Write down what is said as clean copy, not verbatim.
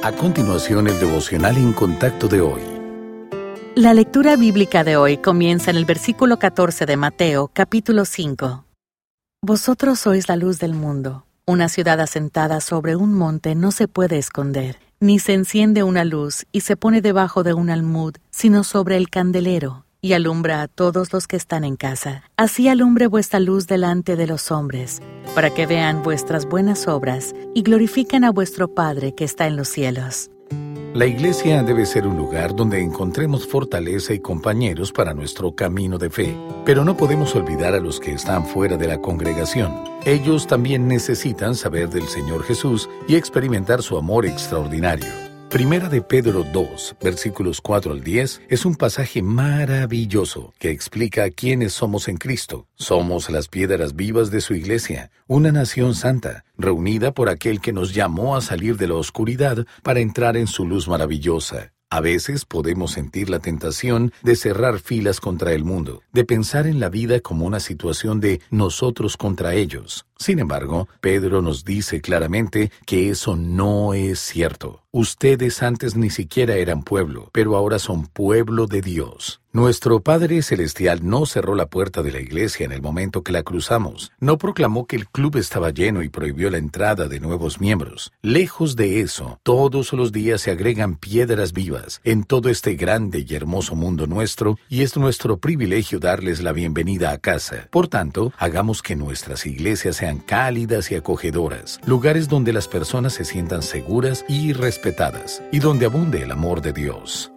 A continuación, el devocional en contacto de hoy. La lectura bíblica de hoy comienza en el versículo 14 de Mateo, capítulo 5. Vosotros sois la luz del mundo. Una ciudad asentada sobre un monte no se puede esconder, ni se enciende una luz y se pone debajo de un almud, sino sobre el candelero, y alumbra a todos los que están en casa. Así alumbre vuestra luz delante de los hombres, para que vean vuestras buenas obras y glorifiquen a vuestro Padre que está en los cielos. La iglesia debe ser un lugar donde encontremos fortaleza y compañeros para nuestro camino de fe. Pero no podemos olvidar a los que están fuera de la congregación. Ellos también necesitan saber del Señor Jesús y experimentar su amor extraordinario. Primera de Pedro 2, versículos 4 al 10, es un pasaje maravilloso que explica quiénes somos en Cristo. Somos las piedras vivas de su iglesia, una nación santa, reunida por aquel que nos llamó a salir de la oscuridad para entrar en su luz maravillosa. A veces podemos sentir la tentación de cerrar filas contra el mundo, de pensar en la vida como una situación de nosotros contra ellos. Sin embargo, Pedro nos dice claramente que eso no es cierto. Ustedes antes ni siquiera eran pueblo, pero ahora son pueblo de Dios. Nuestro Padre Celestial no cerró la puerta de la iglesia en el momento que la cruzamos. No proclamó que el club estaba lleno y prohibió la entrada de nuevos miembros. Lejos de eso, todos los días se agregan piedras vivas en todo este grande y hermoso mundo nuestro, y es nuestro privilegio darles la bienvenida a casa. Por tanto, hagamos que nuestras iglesias sean cálidas y acogedoras, lugares donde las personas se sientan seguras y respetadas, y donde abunde el amor de Dios.